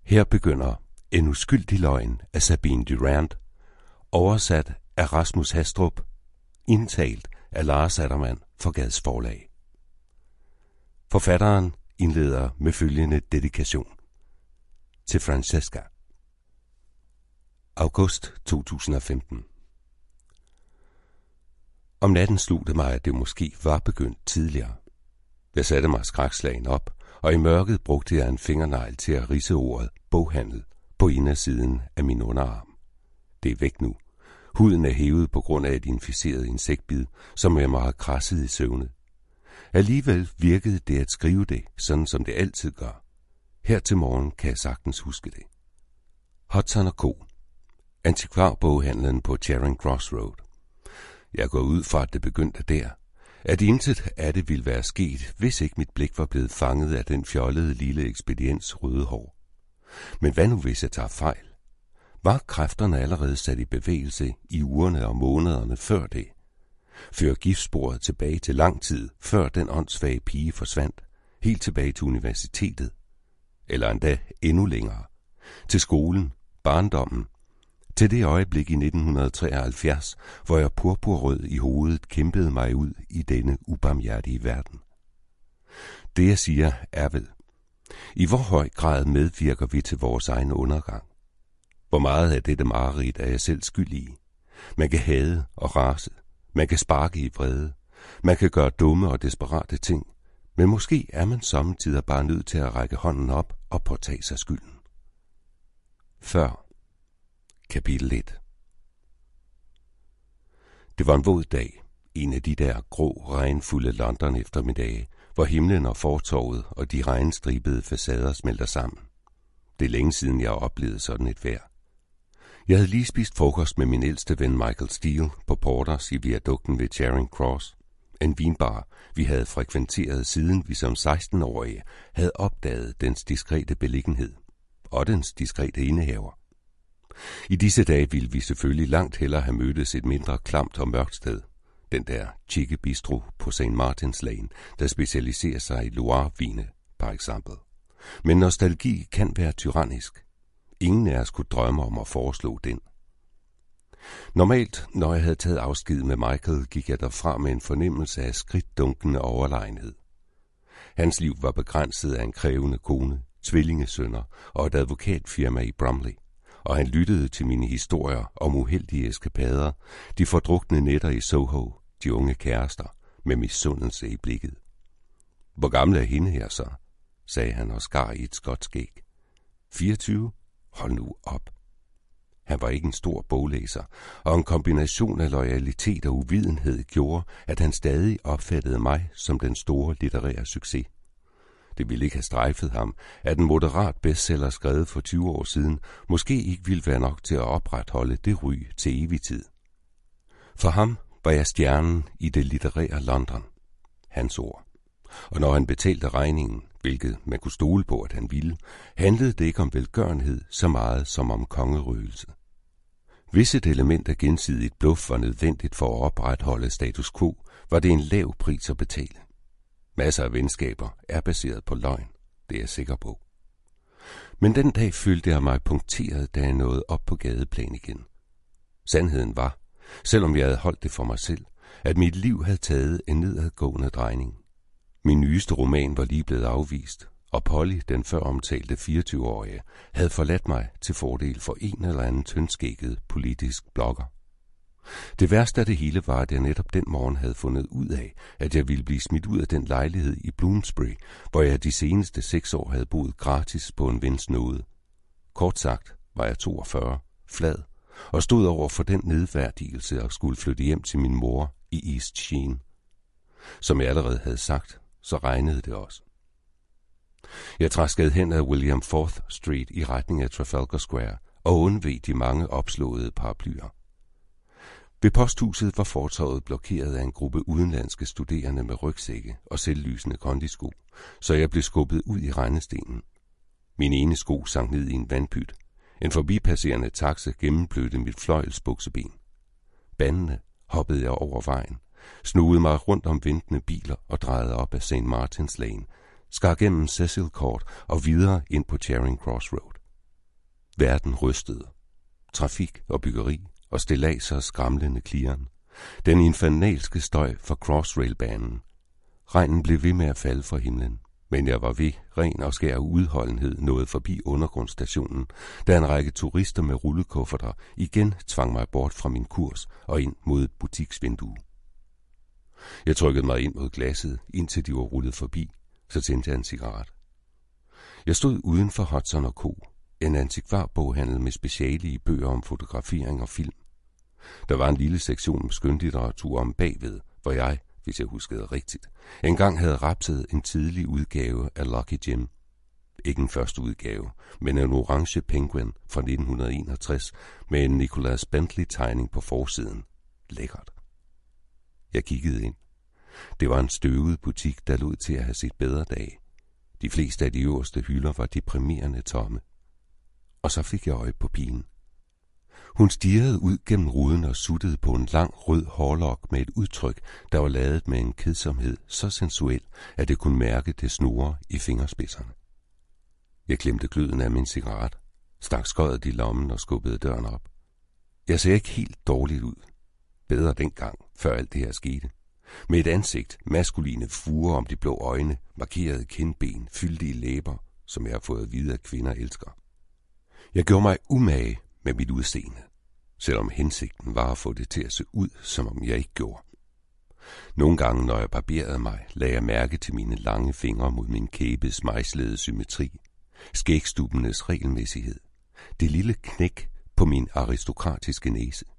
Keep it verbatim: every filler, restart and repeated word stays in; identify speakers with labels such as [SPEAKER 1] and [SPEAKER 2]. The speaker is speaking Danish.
[SPEAKER 1] Her begynder En uskyldig løgn af Sabine Durand, oversat af Rasmus Hastrup, indtalt af Lars Attermann for Gads Forlag. Forfatteren indleder med følgende dedikation. Til Francesca. August to tusind og femten. Om natten slog det mig, at det måske var begyndt tidligere. Jeg satte mig skrækslagen op, og i mørket brugte jeg en fingernegl til at ridse ordet boghandel på indersiden af min underarm. Det er væk nu. Huden er hævet på grund af et inficeret insektbid, som jeg må have krasset i søvne. Alligevel virkede det at skrive det, sådan som det altid gør. Her til morgen kan jeg sagtens huske det. Hudson og Co. Antikvarboghandlen på Charing Cross Road. Jeg går ud fra, at det begyndte der. At intet af det ville være sket, hvis ikke mit blik var blevet fanget af den fjollede lille ekspedients røde hår. Men hvad nu, hvis jeg tager fejl? Var kræfterne allerede sat i bevægelse i ugerne og månederne før det? Fører giftsporet tilbage til lang tid, før den åndssvage pige forsvandt, helt tilbage til universitetet? Eller endda endnu længere? Til skolen, barndommen, til det øjeblik i nitten treoghalvfjerds, hvor jeg purpurrød i hovedet kæmpede mig ud i denne ubarmhjertige verden. Det jeg siger er vel, i hvor høj grad medvirker vi til vores egen undergang? Hvor meget af dette mareridt er jeg selv skyld i? Man kan hade og rase, man kan sparke i vrede, man kan gøre dumme og desperate ting, men måske er man sommetider bare nødt til at række hånden op og påtage sig skylden. Før. Kapitel et. Det var en våd dag, en af de der grå, regnfulde London eftermiddage, hvor himlen og fortovet og de regnstribede facader smelter sammen. Det er længe siden, jeg har oplevet sådan et vejr. Jeg havde lige spist frokost med min ældste ven Michael Steele på Porters i viadukten ved Charing Cross, en vinbar, vi havde frekventeret siden vi som seksten-årige havde opdaget dens diskrete beliggenhed og dens diskrete indehaver. I disse dage ville vi selvfølgelig langt hellere have mødtes et mindre klamt og mørkt sted. Den der chique bistro på Saint Martins Lane, der specialiserer sig i Loire-vine, par eksempel. Men nostalgi kan være tyrannisk. Ingen af os kunne drømme om at foreslå den. Normalt, når jeg havde taget afsked med Michael, gik jeg derfra med en fornemmelse af skridtdunkende overlegenhed. Hans liv var begrænset af en krævende kone, tvillingesønner og et advokatfirma i Bromley, og han lyttede til mine historier om uheldige eskapader, de fordrukne nætter i Soho, de unge kærester, med misundelse i blikket. Hvor gammel er hende her så? Sagde han og skar i et skotskæg. fireogtyve? Hold nu op. Han var ikke en stor boglæser, og en kombination af loyalitet og uvidenhed gjorde, at han stadig opfattede mig som den store litterære succes. Det ville ikke have strejfet ham, at en moderat bestseller skrevet for tyve år siden måske ikke ville være nok til at opretholde det ry til evig tid. For ham var jeg stjernen i det litterære London. Hans ord. Og når han betalte regningen, hvilket man kunne stole på, at han ville, handlede det ikke om velgørenhed så meget som om kongerøgelse. Hvis et element af gensidigt bluff var nødvendigt for at opretholde status quo, var det en lav pris at betale. Masser af venskaber er baseret på løgn, det er jeg sikker på. Men den dag følte jeg mig punkteret, da jeg nåede op på gadeplan igen. Sandheden var, selvom jeg havde holdt det for mig selv, at mit liv havde taget en nedadgående drejning. Min nyeste roman var lige blevet afvist, og Polly, den før omtalte fireogtyve-årige, havde forladt mig til fordel for en eller anden tyndskægget politisk blogger. Det værste af det hele var, at jeg netop den morgen havde fundet ud af, at jeg ville blive smidt ud af den lejlighed i Bloomsbury, hvor jeg de seneste seks år havde boet gratis på en vens nåde. Kort sagt var jeg toogfyrre, flad, og stod over for den nedværdigelse og skulle flytte hjem til min mor i East Sheen. Som jeg allerede havde sagt, så regnede det også. Jeg traskede hen ad William Fourth Street i retning af Trafalgar Square og undveg de mange opslåede paraplyer. Ved posthuset var fortovet blokeret af en gruppe udenlandske studerende med rygsække og selvlysende kondisko, så jeg blev skubbet ud i regnestenen. Min ene sko sank ned i en vandpyt. En forbipasserende taxa gennemblødte mit fløjelsbukseben. Bandende hoppede jeg over vejen, snugede mig rundt om ventende biler og drejede op ad Saint Martins Lane, skar gennem Cecil Court og videre ind på Charing Cross Road. Verden rystede. Trafik og byggeri og stilladser skramlende klirren. Den infernalske støj fra Crossrail-banen. Regnen blev ved med at falde fra himlen, men jeg var ved ren og skær udholdenhed nået forbi undergrundsstationen, da en række turister med rullekufferter igen tvang mig bort fra min kurs og ind mod et butiksvindue. Jeg trykkede mig ind mod glasset, indtil de var rullet forbi, så tændte jeg en cigaret. Jeg stod uden for Hudson og Co., en antikvarboghandel med speciale i bøger om fotografering og film. Der var en lille sektion med skønlitteratur om bagved, hvor jeg, hvis jeg huskede rigtigt, engang havde rapset en tidlig udgave af Lucky Jim. Ikke en første udgave, men en orange penguin fra nitten enogtres med en Nicholas Bentley-tegning på forsiden. Lækkert. Jeg kiggede ind. Det var en støvet butik, der lod til at have set bedre dage. De fleste af de øverste hylder var deprimerende tomme. Og så fik jeg øje på pigen. Hun stirrede ud gennem ruden og suttede på en lang rød hårlok med et udtryk, der var ladet med en kedsomhed så sensuel, at det kunne mærke det snore i fingerspidserne. Jeg klemte gløden af min cigaret, stak skøjet i lommen og skubbede døren op. Jeg ser ikke helt dårligt ud. Bedre dengang, før alt det her skete. Med et ansigt, maskuline furer om de blå øjne, markerede kindben, fyldige læber, som jeg har fået at vide, at kvinder elsker. Jeg gjorde mig umage med mit udseende, selvom hensigten var at få det til at se ud, som om jeg ikke gjorde. Nogle gange, når jeg barberede mig, lagde jeg mærke til mine lange fingre mod min kæbes mejslede symmetri, skægstubbenes regelmæssighed, det lille knæk på min aristokratiske næse.